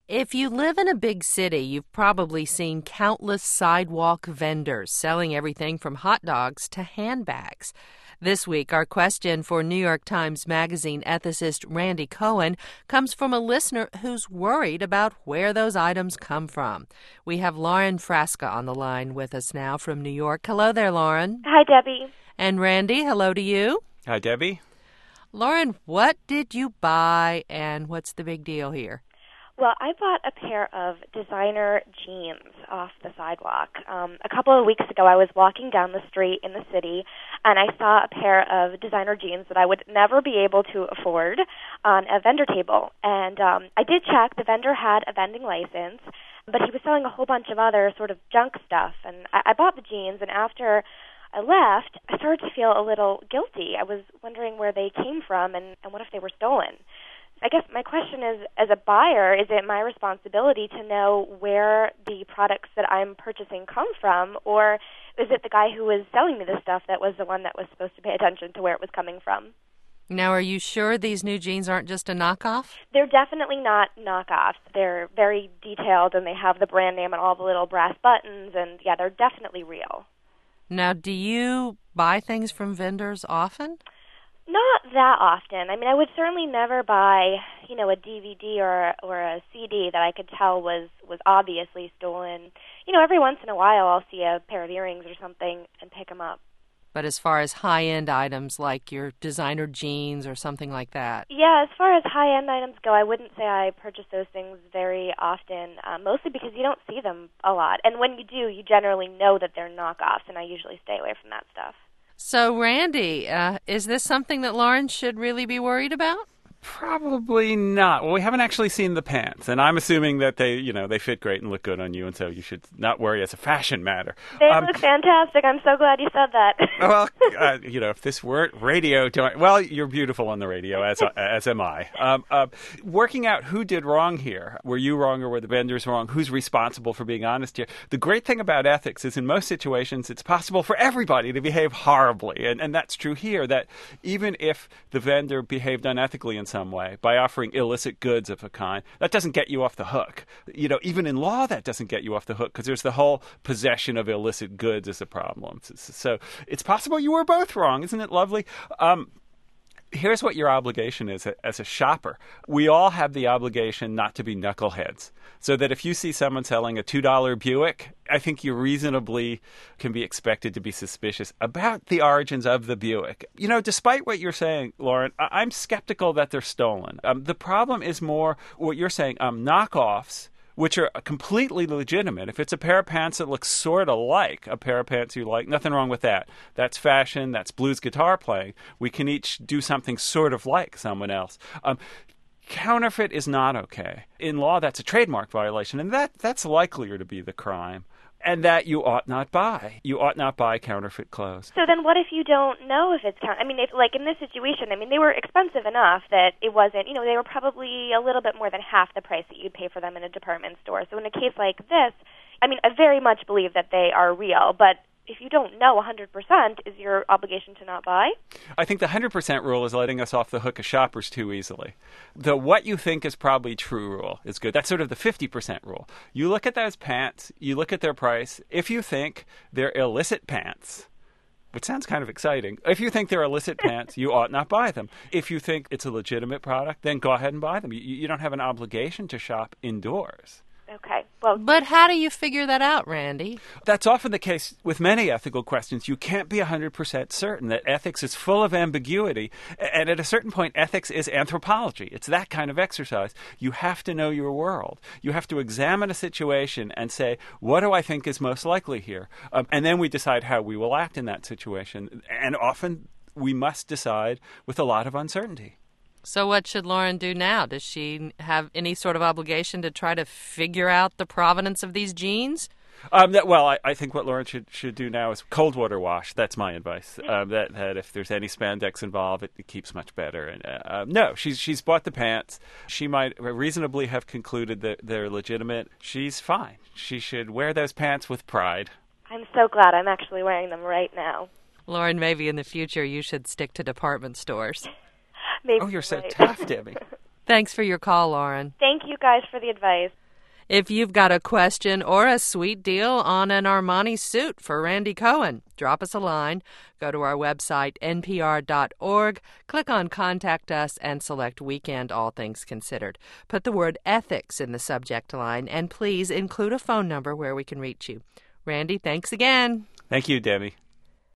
If you live in a big city, you've probably seen countless sidewalk vendors selling everything from hot dogs to handbags. This week, our question for New York Times Magazine ethicist Randy Cohen comes from a listener who's worried about where those items come from. We have Lauren Frasca on the line with us now from New York. Hello there, Lauren. Hi, Debbie. And Randy, hello to you. Hi, Debbie. Lauren, what did you buy and what's the big deal here? Well, I bought a pair of designer jeans off the sidewalk. A couple of weeks ago, I was walking down the street in the city, and I saw a pair of designer jeans that I would never be able to afford on a vendor table. And I did check. The vendor had a vending license, but he was selling a whole bunch of other sort of junk stuff. And I bought the jeans, and after I left, I started to feel a little guilty. I was wondering where they came from and what if they were stolen. I guess my question is, as a buyer, is it my responsibility to know where the products that I'm purchasing come from, or is it the guy who was selling me the stuff that was the one that was supposed to pay attention to where it was coming from? Now, are you sure these new jeans aren't just a knockoff? They're definitely not knockoffs. They're very detailed, and they have the brand name and all the little brass buttons, and yeah, they're definitely real. Now, do you buy things from vendors often? Not that often. I mean, I would certainly never buy, a DVD or a CD that I could tell was obviously stolen. Every once in a while I'll see a pair of earrings or something and pick them up. But as far as high-end items like your designer jeans or something like that? Yeah, as far as high-end items go, I wouldn't say I purchase those things very often, mostly because you don't see them a lot. And when you do, you generally know that they're knockoffs, and I usually stay away from that stuff. So, Randy, is this something that Lauren should really be worried about? Probably not. Well, we haven't actually seen the pants, and I'm assuming that they fit great and look good on you, and so you should not worry as a fashion matter. They look fantastic. I'm so glad you said that. Well, if this weren't radio, you're beautiful on the radio, as am I. Working out who did wrong here. Were you wrong or were the vendors wrong? Who's responsible for being honest here? The great thing about ethics is in most situations it's possible for everybody to behave horribly, and that's true here, that even if the vendor behaved unethically in some way by offering illicit goods of a kind, that doesn't get you off the hook. Even in law, that doesn't get you off the hook because there's the whole possession of illicit goods as a problem. So it's possible you were both wrong. Isn't it lovely? Here's what your obligation is as a shopper. We all have the obligation not to be knuckleheads. So that if you see someone selling a $2 Buick, I think you reasonably can be expected to be suspicious about the origins of the Buick. Despite what you're saying, Lauren, I'm skeptical that they're stolen. The problem is more what you're saying, knockoffs, which are completely legitimate. If it's a pair of pants that looks sort of like a pair of pants you like, nothing wrong with that. That's fashion, that's blues guitar playing. We can each do something sort of like someone else. Counterfeit is not okay. In law, that's a trademark violation, and that's likelier to be the crime. And that you ought not buy. You ought not buy counterfeit clothes. So then what if you don't know if it's like in this situation, they were expensive enough that it wasn't, they were probably a little bit more than half the price that you'd pay for them in a department store. So in a case like this, I very much believe that they are real, but if you don't know 100%, is your obligation to not buy? I think the 100% rule is letting us off the hook as shoppers too easily. The what you think is probably true rule is good. That's sort of the 50% rule. You look at those pants, you look at their price. If you think they're illicit pants, which sounds kind of exciting, if you think they're illicit pants, you ought not buy them. If you think it's a legitimate product, then go ahead and buy them. You don't have an obligation to shop indoors. Okay. Well, but how do you figure that out, Randy? That's often the case with many ethical questions. You can't be 100% certain that ethics is full of ambiguity. And at a certain point, ethics is anthropology. It's that kind of exercise. You have to know your world. You have to examine a situation and say, what do I think is most likely here? And then we decide how we will act in that situation. And often we must decide with a lot of uncertainty. So what should Lauren do now? Does she have any sort of obligation to try to figure out the provenance of these jeans? I think what Lauren should do now is cold water wash. That's my advice. That if there's any spandex involved, it keeps much better. And no, she's bought the pants. She might reasonably have concluded that they're legitimate. She's fine. She should wear those pants with pride. I'm so glad I'm actually wearing them right now. Lauren, maybe in the future you should stick to department stores. Maybe you're so right. tough, Debbie. Thanks for your call, Lauren. Thank you guys for the advice. If you've got a question or a sweet deal on an Armani suit for Randy Cohen, drop us a line. Go to our website, npr.org, click on Contact Us, and select Weekend All Things Considered. Put the word ethics in the subject line, and please include a phone number where we can reach you. Randy, thanks again. Thank you, Debbie.